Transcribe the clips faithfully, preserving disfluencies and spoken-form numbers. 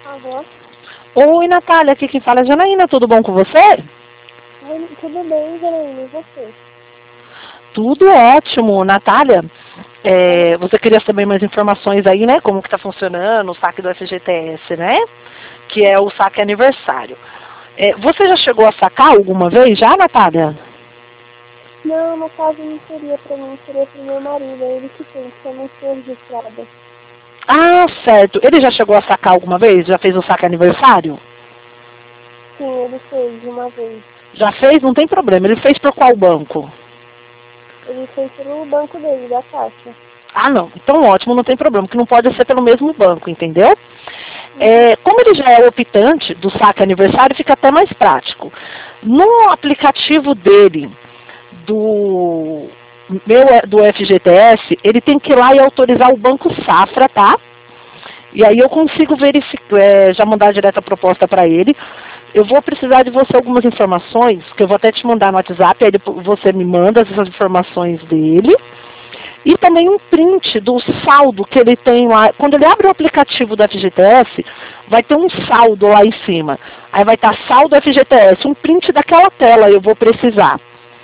Alô? Oi, Natália, aqui quem fala é Janaína, tudo bom com você? Oi, tudo bem, Janaína, e você? Tudo ótimo, Natália. É, você queria saber mais informações aí, né? Como que tá funcionando o saque do F G T S, né? Que é o saque aniversário. É, você já chegou a sacar alguma vez já, Natália? Não, no caso não seria pra mim, seria pro meu marido, é ele que tem, que eu não sou registrada. Ah, certo. Ele já chegou a sacar alguma vez? Já fez o saque aniversário? Sim, ele fez uma vez. Já fez? Não tem problema. Ele fez por qual banco? Ele fez pelo banco dele, da Caixa. Ah, não. Então ótimo, não tem problema, que não pode ser pelo mesmo banco, entendeu? É, como ele já é optante do saque aniversário, fica até mais prático. No aplicativo dele, do meu do F G T S, ele tem que ir lá e autorizar o Banco Safra, tá? E aí eu consigo verificar, é, já mandar direto a proposta para ele. Eu vou precisar de você algumas informações, que eu vou até te mandar no WhatsApp, aí depois você me manda essas informações dele. E também um print do saldo que ele tem lá. Quando ele abre o aplicativo do F G T S, vai ter um saldo lá em cima. Aí vai estar saldo F G T S, um print daquela tela eu vou precisar.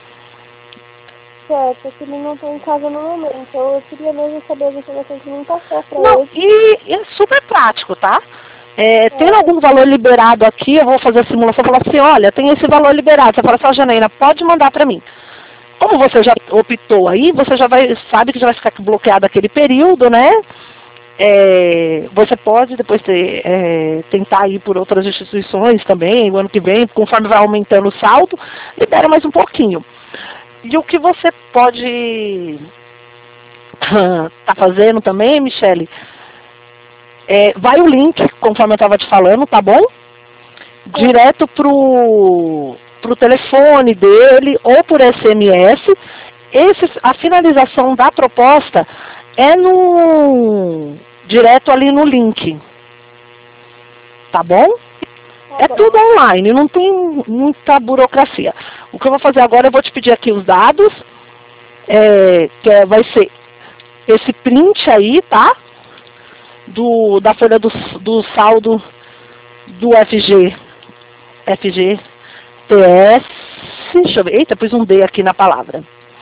Certo, que ele não tá em casa no momento, então eu queria mesmo saber as informações que não passou pra Não, ele. e, e é super prático, tá? É, tendo algum valor liberado aqui, eu vou fazer a simulação e falar assim, olha, tem esse valor liberado. Você fala assim, ó, Janaína, pode mandar para mim. Como você já optou aí, você já vai, sabe que já vai ficar bloqueado aquele período, né? É, você pode depois ter, é, tentar ir por outras instituições também, o ano que vem, conforme vai aumentando o saldo, libera mais um pouquinho. E o que você pode tá fazendo também, Michele, é, vai o link, conforme eu estava te falando, tá bom? Direto pro, pro telefone dele ou por S M S. Esse, a finalização da proposta é no direto ali no link. Tá bom? Tá É bom. tudo online, não tem muita burocracia. O que eu vou fazer agora, eu vou te pedir aqui os dados, é, que é, vai ser esse print aí, tá? Do, da folha do, do saldo do F G, F G T S, deixa eu ver, eita, pus um D aqui na palavra.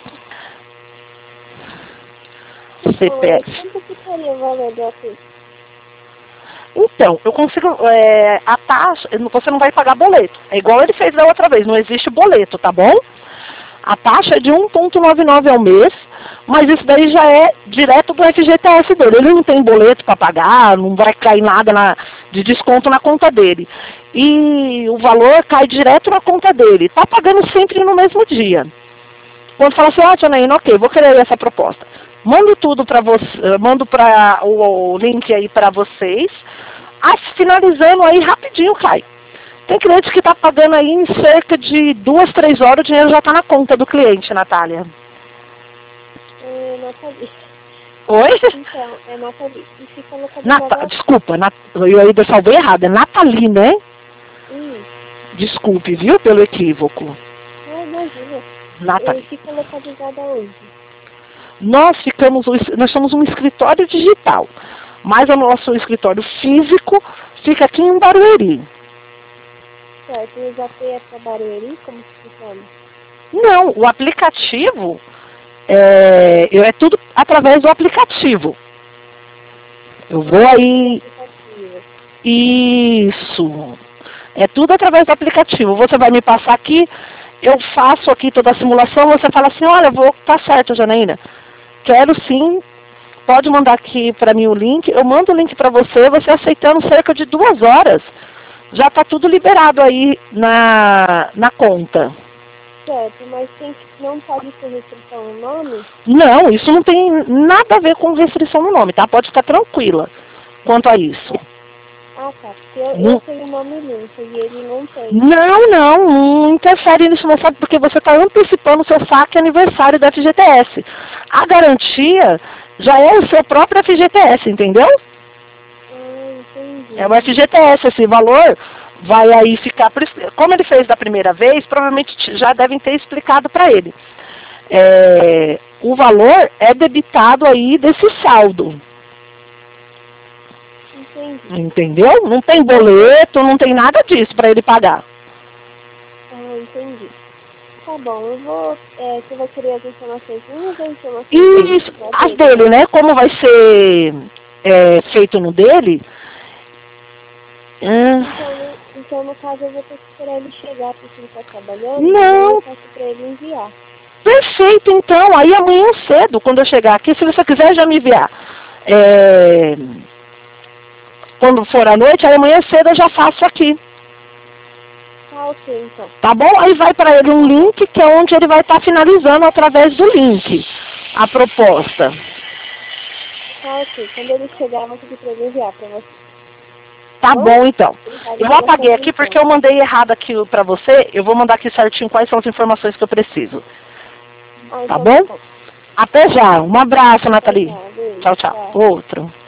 C P F. Quanto ficaria o valor do aplique? Então, eu consigo, é, a taxa, você não vai pagar boleto. É igual ele fez da outra vez, não existe boleto, tá bom? A taxa é de um vírgula noventa e nove ao mês, mas isso daí já é direto do F G T S dele. Ele não tem boleto para pagar, não vai cair nada na, de desconto na conta dele. E o valor cai direto na conta dele. Está pagando sempre no mesmo dia. Quando fala assim, ó, tia Naina, ok, vou querer essa proposta. Mando tudo para você, mando para o, o link aí para vocês. Ah, finalizando aí rapidinho cai. Tem cliente que está pagando aí em cerca de duas, três horas, o dinheiro já está na conta do cliente, Natália. É, Nathalie. Oi? Então, é Nathalie. E fica localizada... Nata, desculpa, Nat, eu ainda salvei errado, é Nathalie, né? Hum. Desculpe, viu, pelo equívoco. Ah, imagina. Nathalie. E fica localizada onde? Nós ficamos, nós somos um escritório digital, mas o nosso escritório físico fica aqui em Barueri. Certo, o Zap é para Barueri? Como que funciona? Não, o aplicativo é, é tudo através do aplicativo. Eu vou aí... Isso. É tudo através do aplicativo. Você vai me passar aqui, eu faço aqui toda a simulação, você fala assim, olha, vou, tá certo, Janaína. Quero sim, pode mandar aqui para mim o link, eu mando o link para você, você aceitando cerca de duas horas. Já está tudo liberado aí na, na conta. Certo, mas tem que, não pode ter restrição no nome? Não, isso não tem nada a ver com restrição no nome, tá? Pode ficar tranquila quanto a isso. Ah, tá. Porque eu, eu tenho o nome limpo e ele não tem. Não, não, não interfere nisso, não sabe, porque você está antecipando o seu saque aniversário da F G T S. A garantia já é o seu próprio F G T S, entendeu? Ah, entendi. É o F G T S, esse valor vai aí ficar... Como ele fez da primeira vez, provavelmente já devem ter explicado para ele. É, o valor é debitado aí desse saldo. Entendi. Entendeu? Não tem boleto, não tem nada disso para ele pagar. Ah, entendi. Tá bom, eu vou... É, você vai querer as informações minhas ou informações E as dele, né? Como vai ser é, feito no dele... Ah, Então, então, no caso, eu vou ter que esperar ele chegar, porque ele tá trabalhando. não. Eu passo pra ele enviar. Perfeito, então. Aí amanhã cedo, quando eu chegar aqui, se você quiser já me enviar. É, quando for à noite, aí amanhã cedo eu já faço aqui. Tá ok, então. Tá bom? Aí vai para ele um link, que é onde ele vai estar finalizando através do link a proposta. Tá ok. Quando ele chegar, eu vou pedir pra ele enviar pra você. Tá bom, então. Obrigada Eu pela apaguei sua aqui atenção. porque eu mandei errado aqui pra você. Eu vou mandar aqui certinho quais são as informações que eu preciso. Ah, Tá então bom? tá bom. Até já. Um abraço, Até Nathalie. já. Beijo. Tchau, tchau. Tchau. Outro.